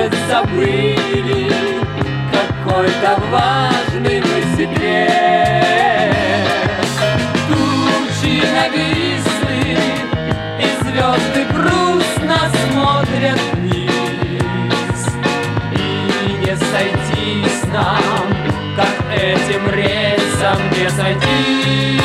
уже забыли какой-то важный мы секрет. Тучи нависли, и звезды грустно смотрят вниз. И не сойтись нам, как этим рельсам не сойтись.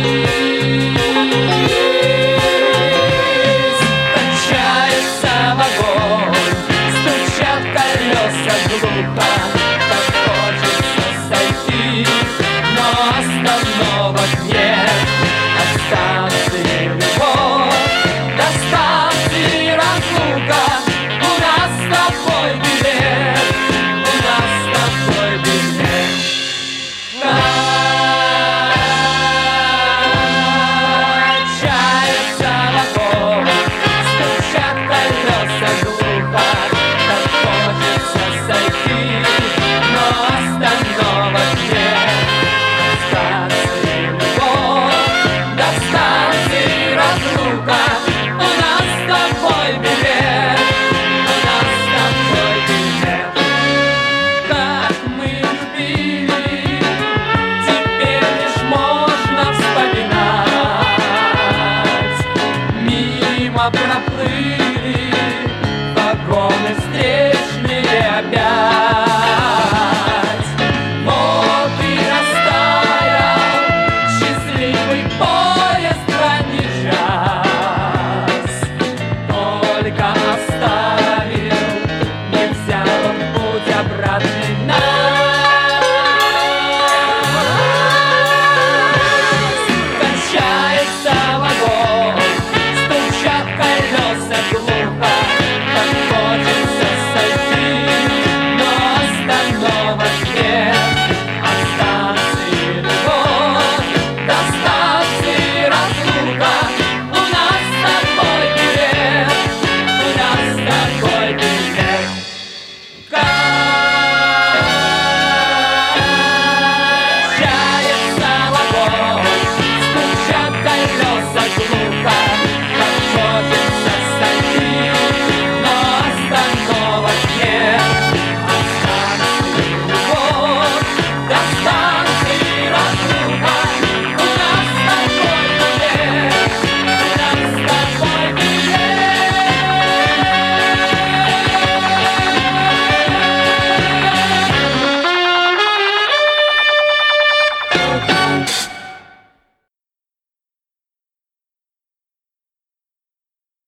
Качается вагон, стучат колеса глухо, так хочется сойти, но остановок нет. От станции любовь, до станции разлука, у нас с тобой билет, у нас с тобой билет. Качается вагон, стучат колеса